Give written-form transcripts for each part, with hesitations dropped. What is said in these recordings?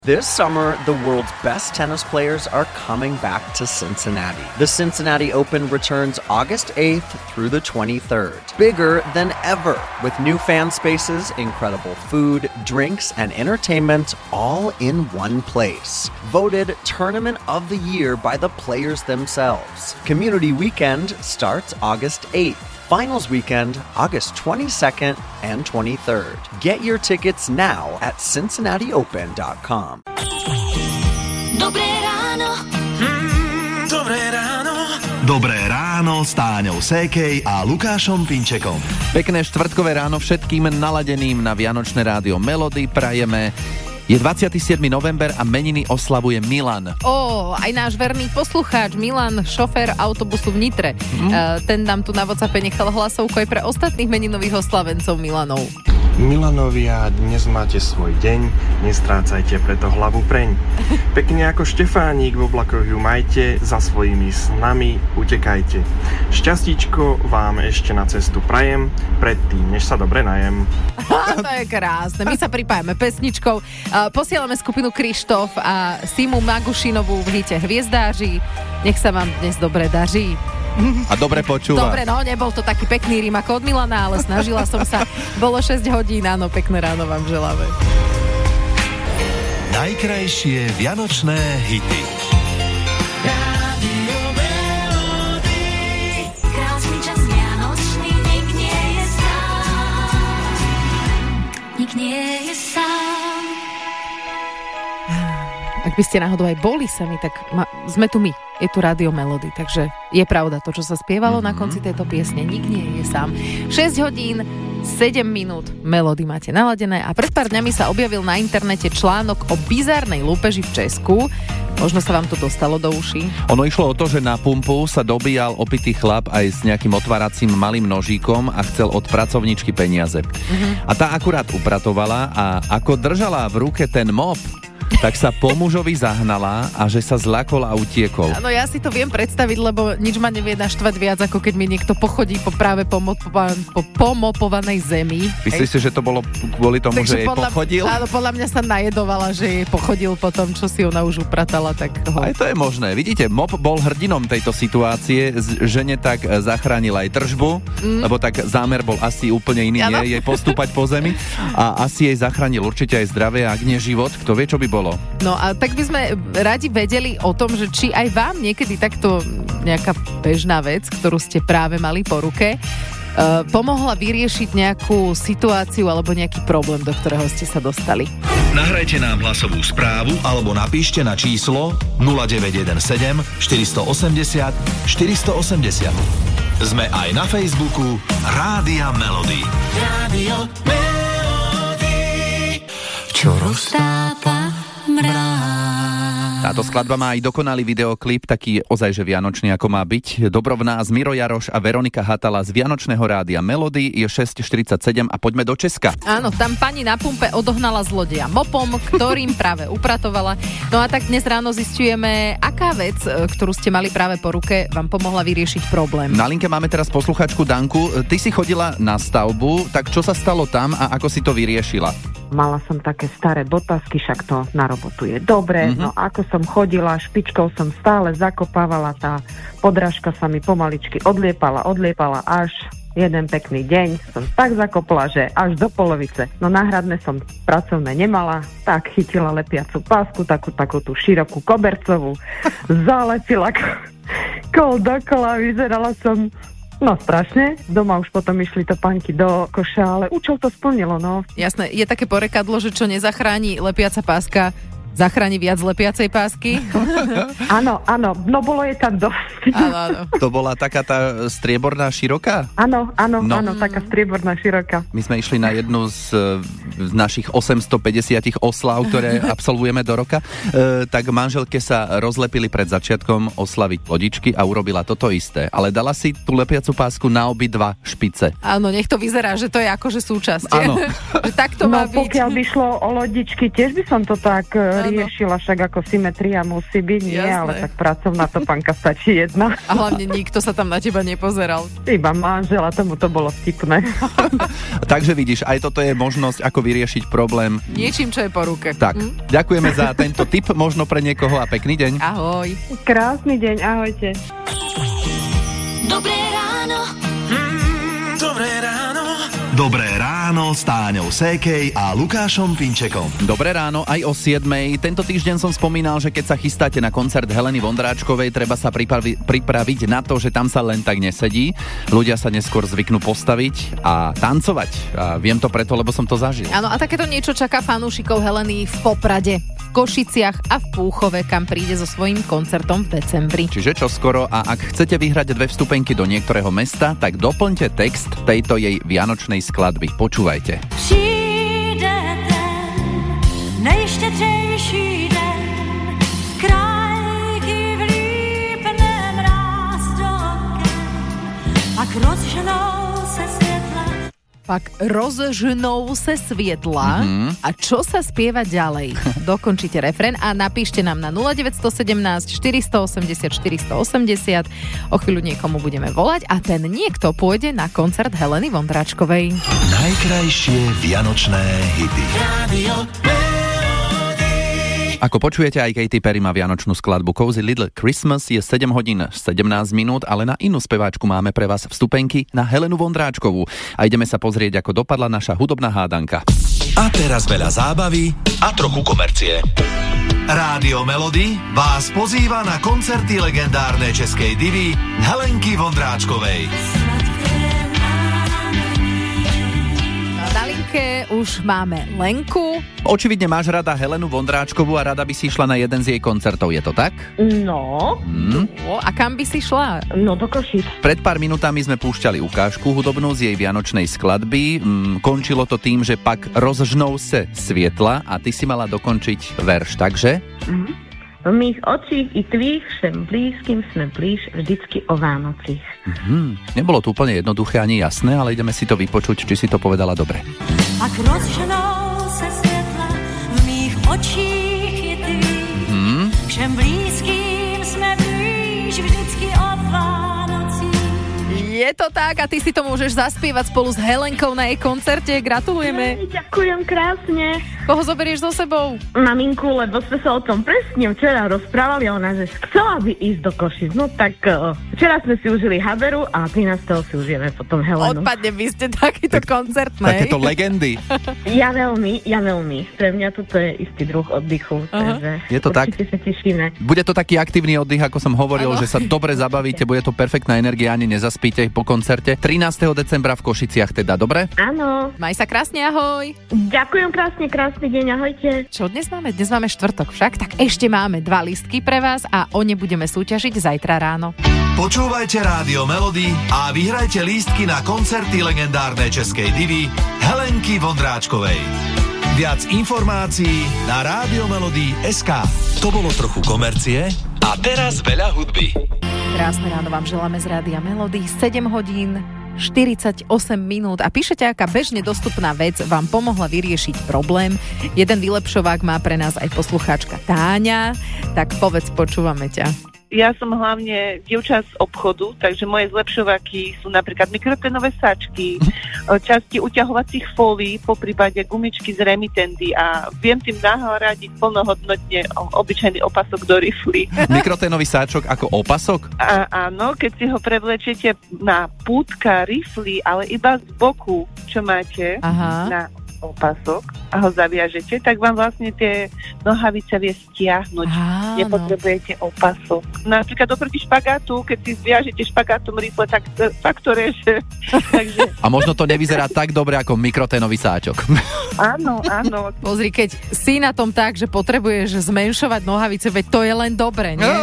This summer, the world's best tennis players are coming back to Cincinnati. The Cincinnati Open returns August 8th through the 23rd. Bigger than ever, with new fan spaces, incredible food, drinks, and entertainment all in one place. Voted Tournament of the Year by the players themselves. Community Weekend starts August 8th. Finals weekend, August 22nd and 23rd. Get your tickets now at CincinnatiOpen.com. Dobré ráno. Dobré ráno. Dobré ráno s Táňou Sékej a Lukášom Pinčekom. Pekné štvrtkové ráno všetkým naladeným na Vianočné rádio Melody prajeme. Je 27. november a meniny oslavuje Milan. Aj náš verný poslucháč Milan, šofér autobusu v Nitre. Ten nám tu na WhatsAppe nechal hlasovku aj pre ostatných meninových oslavencov Milanov. Milanovia, dnes máte svoj deň, nestrácajte preto hlavu preň. Pekne ako Štefánik v oblakoch ju majte, za svojimi snami utekajte. Šťastíčko vám ešte na cestu prajem, predtým, než sa dobre najem. To je krásne, my sa pripájame pesničkou. Posielame skupinu Krištof a Simu Magušinovú v hite Hviezdáři. Nech sa vám dnes dobre daří. A dobre počúva. Dobre, no nebol to taký pekný rím ako od Milana, ale snažila som sa. Bolo 6 hodín, áno, pekné ráno vám želáme. Najkrajšie vianočné hity. Rádio Melody. Krásny čas vianočný, nik nie je sám. Nik nie je sám. Ak by ste náhodou aj boli sami, tak sme tu my. Je tu Rádio Melody, takže je pravda to, čo sa spievalo na konci tejto piesne. Nik nie je sám. 6 hodín, 7 minút Melody máte naladené a pred pár dňami sa objavil na internete článok o bizárnej lúpeži v Česku. Možno sa vám to dostalo do uší. Ono išlo o to, že na pumpu sa dobíjal opitý chlap aj s nejakým otváracím malým nožíkom a chcel od pracovničky peniaze. A tá akurát upratovala a ako držala v ruke ten mop, tak sa po mužovi zahnala a že sa zľakol a utiekol. No ja si to viem predstaviť, lebo nič ma nevie naštvať viac, ako keď mi niekto pochodí po práve pomopovanej zemi. Myslíš si, že to bolo kvôli tomu, takže že jej pochodil? Áno, podľa mňa sa najedovala, že jej pochodil po tom, čo si ona už upratala. Tak aj to je možné. Vidíte, mop bol hrdinom tejto situácie. Žene tak zachránil aj držbu, lebo tak zámer bol asi úplne iný, nie jej postúpať po zemi. A asi jej zachránil určite aj zdravie, ak nie život. Kto vie, čo by bolo. No a tak by sme radi vedeli o tom, že či aj vám niekedy takto nejaká bežná vec, ktorú ste práve mali po ruke, pomohla vyriešiť nejakú situáciu alebo nejaký problém, do ktorého ste sa dostali. Nahrajte nám hlasovú správu alebo napíšte na číslo 0917 480 480. Sme aj na Facebooku Rádia Melody. Rádio Melody. Čo roztápa mráz. Táto skladba má aj dokonalý videoklip, taký ozajže vianočný, ako má byť. Dobrovná z Miro Jaroš a Veronika Hatala z Vianočného rádia Melody. Je 6:47 a poďme do Česka. Áno, tam pani na pumpe odohnala zlodeja mopom, ktorým práve upratovala. No a tak dnes ráno zisťujeme, aká vec, ktorú ste mali práve po ruke, vám pomohla vyriešiť problém. Na linke máme teraz posluchačku Danku. Ty si chodila na stavbu, tak čo sa stalo tam a ako si to vyriešila? Mala som také staré botasky, však to na robotu je dobre. No ako som chodila, špičkou som stále zakopávala, tá podrážka sa mi pomaličky odliepala, až jeden pekný deň som tak zakopla, že až do polovice. No náhradné som pracovné nemala, tak chytila lepiacu pásku, takú tú širokú kobercovú, zalepila kol dokola, vyzerala som no strašne, doma už potom išli topánky do koša, ale účel to splnilo, no. Jasné, je také porekadlo, že čo nezachráni lepiaca páska, zachráni viac lepiacej pásky. Áno, no bolo je tam dosť. Áno. To bola taká tá strieborná široká? Áno, taká strieborná široká. My sme išli na jednu z našich 850 oslav, ktoré absolvujeme do roka. Tak manželke sa rozlepili pred začiatkom oslaviť lodičky a urobila toto isté. Ale dala si tú lepiacu pásku na obidva špice. Áno, nech to vyzerá, že to je akože súčasť. Áno. Že tak to má byť. Pokiaľ by šlo o lodičky, tiež by som to tak riešila, však ako symetria musí byť, nie, Jasné. ale tak pracovná topánka stačí jedna. A hlavne nikto sa tam na teba nepozeral. Iba manžela, tomu to bolo vtipné. Takže vidíš, aj toto je možnosť, ako vyriešiť problém. Niečím, čo je po ruke. Tak, ďakujeme za tento tip, možno pre niekoho a pekný deň. Ahoj. Krásny deň, ahojte. Dobré ráno. Dobré ráno. Dobré ráno s Táňou Sékej a Lukášom Pinčekom. Dobré ráno, aj o 7:00. Tento týždeň som spomínal, že keď sa chystáte na koncert Heleny Vondráčkovej, treba sa pripraviť na to, že tam sa len tak nesedí. Ľudia sa neskôr zvyknú postaviť a tancovať. A viem to preto, lebo som to zažil. Áno, a takéto niečo čaká fanúšikov Heleny v Poprade, v Košiciach a v Púchove, kam príde so svojím koncertom v decembri. Čiže čoskoro, a ak chcete vyhrať 2 vstupenky do niektorého mesta, tak doplňte text tejto jej vianočnej skladby. Počúvajte. Přijde ten nejštědřejší den, krajky vlípne mráz do oken, pak rozženou se světla. Pak rozžnú sa svietla. A čo sa spieva ďalej? Dokončite refrén a napíšte nám na 0917 480 480. O chvíľu niekomu budeme volať a ten niekto pôjde na koncert Heleny Vondráčkovej. Najkrajšie vianočné hity. Rádio Ako počujete, aj Katy Perry má vianočnú skladbu Cozy Little Christmas. Je 7 hodín 17 minút, ale na inú speváčku máme pre vás vstupenky na Helenu Vondráčkovú. A ideme sa pozrieť, ako dopadla naša hudobná hádanka. A teraz veľa zábavy a trochu komercie. Rádio Melody vás pozýva na koncerty legendárnej českej divy Helenky Vondráčkovej. Na linke už máme Lenku. Očividne máš rada Helenu Vondráčkovú a rada by si išla na jeden z jej koncertov, je to tak? No, A kam by si šla? no do Košíc. Pred pár minútami sme púšťali ukážku hudobnú z jej vianočnej skladby. Končilo to tým, že pak rozžnou se svietla a ty si mala dokončiť verš, takže? V mých očích i tvých všem blízkym sme blíž vždycky o Vánocích. Nebolo to úplne jednoduché ani jasné, ale ideme si to vypočuť, či si to povedala dobre. Pak rozženou se světla, v mých očích i ty. Všem blízkým jsme blíž vždycky o Vánocích. Je to tak a ty si to môžeš zaspievať spolu s Helenkou na jej koncerte. Gratulujeme. Ďakujem krásne. Koho zoberieš so sebou? Maminku, lebo sme sa o tom presne včera rozprávali, ona, že chcela by ísť do Košic. No tak včera sme si užili Haberu a 13. si užijeme potom Helenu. Odpadne by ste takýto koncert, nej? Takéto legendy. Ja veľmi. Pre mňa toto je istý druh oddychu. Takže Je to tak? určite sa tešíme. Bude to taký aktívny oddych, ako som hovoril, Áno. že sa dobre zabavíte, bude to perfektná energia, ani nezaspíte po koncerte. 13. decembra v Košiciach teda, dobre? Áno. Maj sa krásne, ahoj. Ďakujem krásny deň, ahojte. Čo dnes máme? Dnes máme štvrtok však, tak ešte máme 2 lístky pre vás a o ne budeme súťažiť zajtra ráno. Počúvajte Rádio Melody a vyhrajte lístky na koncerty legendárnej českej divy Helenky Vondráčkovej. Viac informácií na radiomelody.sk. To bolo trochu komercie a teraz veľa hudby. Krásne ráno vám želáme z Rádia Melody. 7 hodín 48 minút a píšete, aká bežne dostupná vec vám pomohla vyriešiť problém. Jeden vylepšovák má pre nás aj poslucháčka Táňa, tak povedz, počúvame ťa. Ja som hlavne dievča z obchodu, takže moje zlepšovaky sú napríklad mikrotenové sačky, časti uťahovacích fólií, poprípade gumičky z remitendy a viem tým nahradiť plnohodnotne obyčajný opasok do rifly. Mikroténový sáčok ako opasok? A áno, keď si ho prevlečete na pútka rifly, ale iba z boku, čo máte na opasok a ho zaviažete, tak vám vlastne tie nohavice vie stiahnuť. Nepotrebujete opasok. Napríklad oproti špagátu, keď si zviažete špagátom rifle, tak to reže. Takže... A možno to nevyzerá tak dobre ako mikroténový sáčok. Áno. Pozri, keď si na tom tak, že potrebuješ zmenšovať nohavice, veď to je len dobre, nie?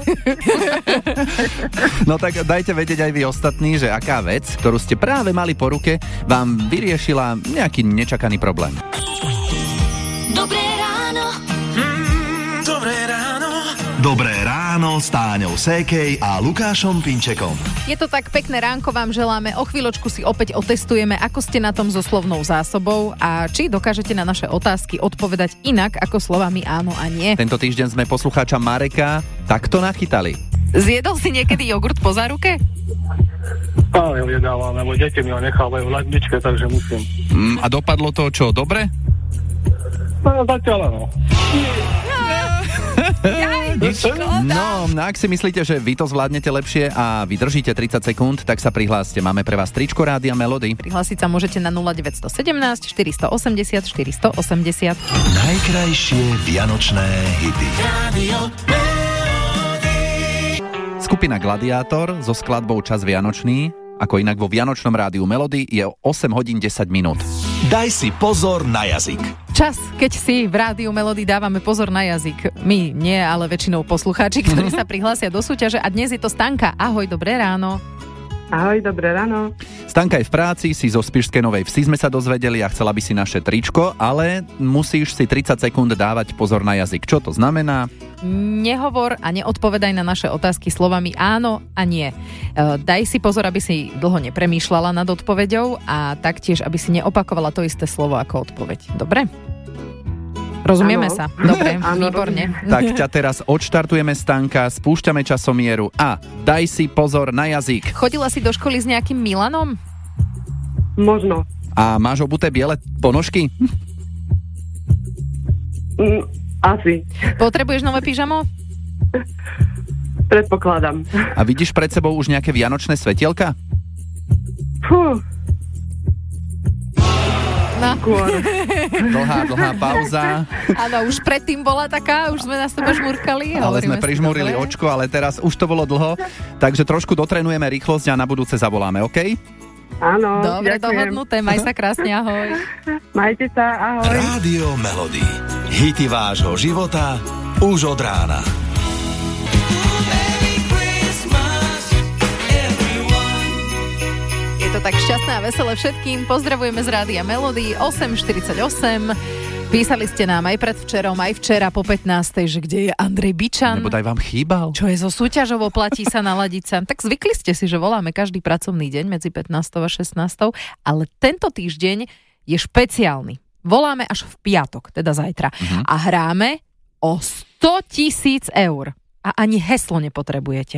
No tak dajte vedieť aj vy ostatní, že aká vec, ktorú ste práve mali po ruke, vám vyriešila nejaký nečakaný problém. Dobré ráno. Dobré ráno. Dobré ráno s Táňou Sékej a Lukášom Pinčekom. Je to tak, pekné ránko vám želáme. O chvíľočku si opäť otestujeme, ako ste na tom so slovnou zásobou a či dokážete na naše otázky odpovedať inak ako slovami áno a nie. Tento týždeň sme poslucháča Mareka takto nachytali. Zjedol si niekedy jogurt po záruke? Áno, jedávam, lebo deti mi ho nechávajú v ledničke, takže musím. A dopadlo to čo, dobre? No, zatiaľ áno. No, ak si myslíte, že vy to zvládnete lepšie a vydržíte 30 sekúnd, tak sa prihláste. Máme pre vás tričko Rádia Melody. Prihlásiť sa môžete na 0917 480 480. Najkrajšie vianočné hity. Rádio Melody. Skupina Gladiátor so skladbou Čas vianočný, ako inak vo Vianočnom rádiu Melody, je 8 hodín 10 minút. Daj si pozor na jazyk. Čas, keď si v Rádiu Melody dávame pozor na jazyk. My nie, ale väčšinou poslucháči, ktorí sa prihlásia do súťaže. A dnes je to Stanka. Ahoj, dobré ráno. Ahoj, dobré ráno. Stanka je v práci, si zo Spišskej Novej Vsi sme sa dozvedeli a chcela by si naše tričko, ale musíš si 30 sekúnd dávať pozor na jazyk. Čo to znamená? Nehovor a neodpovedaj na naše otázky slovami áno a nie. Daj si pozor, aby si dlho nepremýšľala nad odpoveďou a taktiež, aby si neopakovala to isté slovo ako odpoveď. Dobre? Rozumieme sa? Dobre, výborne. Tak ťa teraz odštartujeme, Stanka, spúšťame časomieru a daj si pozor na jazyk. Chodila si do školy s nejakým Milanom? Možno. A máš obuté biele ponožky? Asi. Potrebuješ nové pyžamo? Predpokladám. A vidíš pred sebou už nejaké vianočné svetielka? Fú. No. Dlhá pauza. Áno, už predtým bola taká, už sme na sebe žmurkali. Ale sme prižmurili očko, ale teraz už to bolo dlho, takže trošku dotrenujeme rýchlosť a na budúce zavoláme, OK? Áno, dobre, ďakujem. Dohodnuté, maj sa krásne, ahoj. Majte sa, ahoj. Rádio Melody. Hity vášho života už od rána. Je to tak šťastné a veselé všetkým. Pozdravujeme z Rádia Melody 8.48. Písali ste nám aj predvčerom, aj včera po 15. že kde je Andrej Bičan. Nebo daj vám chýbal. Čo je zo súťažovo, platí sa, naladiť sa. Tak zvykli ste si, že voláme každý pracovný deň medzi 15. a 16. Ale tento týždeň je špeciálny. Voláme až v piatok, teda zajtra. A hráme o 100 000 eur. A ani heslo nepotrebujete.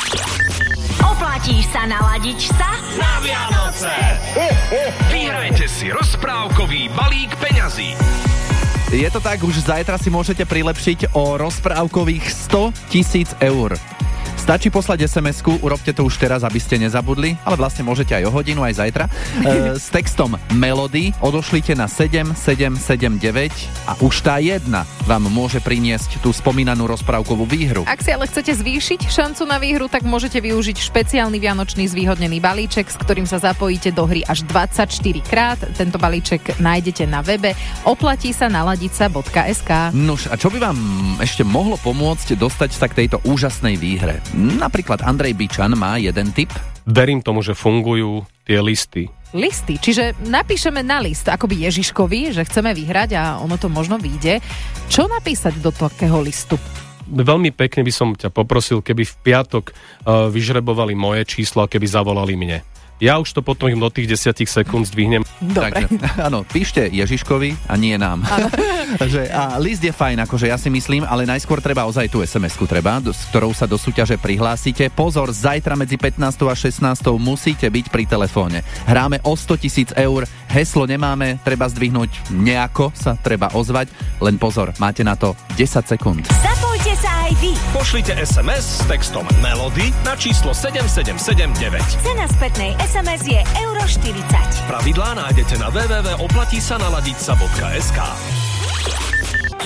Oplatíš sa naladiť sa? Na Vianoce! Vyhrajte si rozprávkový balík peňazí. Je to tak, už zajtra si môžete prilepšiť o rozprávkových 100 000 eur. Stačí poslať SMS-ku, urobte to už teraz, aby ste nezabudli, ale vlastne môžete aj o hodinu, aj zajtra. S textom Melody odošlite na 7779 a už tá jedna vám môže priniesť tú spomínanú rozprávkovú výhru. Ak si ale chcete zvýšiť šancu na výhru, tak môžete využiť špeciálny vianočný zvýhodnený balíček, s ktorým sa zapojíte do hry až 24 krát. Tento balíček nájdete na webe oplatísanaladica.sk. Nuž, a čo by vám ešte mohlo pomôcť dostať sa k tejto úžasnej výhre? Napríklad Andrej Bičan má jeden tip. Verím tomu, že fungujú tie listy. Listy, čiže napíšeme na list, akoby Ježiškovi, že chceme vyhrať a ono to možno vyjde. Čo napísať do takého listu? Veľmi pekne by som ťa poprosil, keby v piatok vyžrebovali moje číslo a keby zavolali mne. Ja už to potom do tých 10 sekúnd zdvihnem. Dobre. Takže, áno, píšte Ježiškovi a nie nám. A list je fajn, akože ja si myslím, ale najskôr treba ozaj tú SMS-ku s ktorou sa do súťaže prihlásite. Pozor, zajtra medzi 15. a 16. musíte byť pri telefóne. Hráme o 100 000 eur, heslo nemáme, treba zdvihnúť nejako, sa treba ozvať, len pozor, máte na to 10 sekúnd. Zapojte sa aj vy. Pošlite SMS s textom Melody na číslo 7779. Cena spätnej SMS je €40. Pravidlá nájdete na www.oplatísanaladica.sk.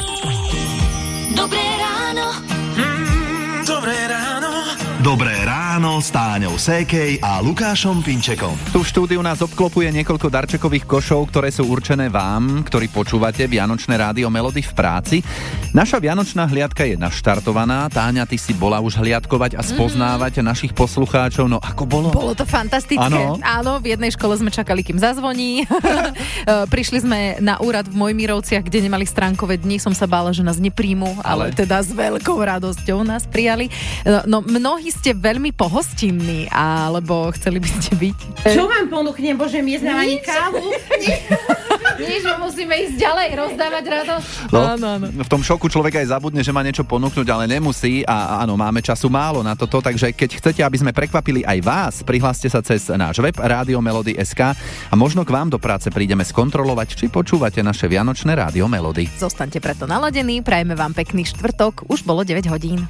Dobré ráno. Dobré ráno. Dobré ráno ráno s Táňou Sékej a Lukášom Pinčekom. Tu v štúdiu nás obklopuje niekoľko darčekových košov, ktoré sú určené vám, ktorí počúvate Vianočné rádio Melody v práci. Naša vianočná hliadka je naštartovaná. Táňa, ty si bola už hliadkovať a spoznávať našich poslucháčov. No ako bolo? Bolo to fantastické. Áno, v jednej škole sme čakali, kým zazvoní. Prišli sme na úrad v Mojmírovciach, kde nemali stránkové dni. Som sa bála, že nás nepríjmu, ale teda s veľkou radosťou nás prijali. No mnohí ste veľmi pohostinní, alebo chceli by ste byť? Čo vám ponúknem, Bože, mi znám ani kávu? Nie, že musíme ísť ďalej, rozdávať radosť. V tom šoku človek aj zabudne, že má niečo ponúknuť, ale nemusí a áno, máme času málo na toto, takže keď chcete, aby sme prekvapili aj vás, prihláste sa cez náš web Rádio Melody.sk a možno k vám do práce prídeme skontrolovať, či počúvate naše vianočné Rádio Melody. Zostaňte preto naladení, prajeme vám pekný štvrtok, už bolo 9 hodín.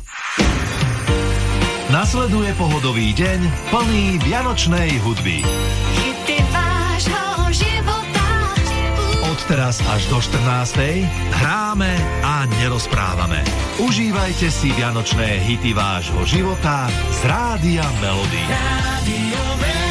Nasleduje pohodový deň plný vianočnej hudby. Od teraz až do 14:00 hráme a nerozprávame. Užívajte si vianočné hity vášho života z Rádia Melody. Rádio Melody.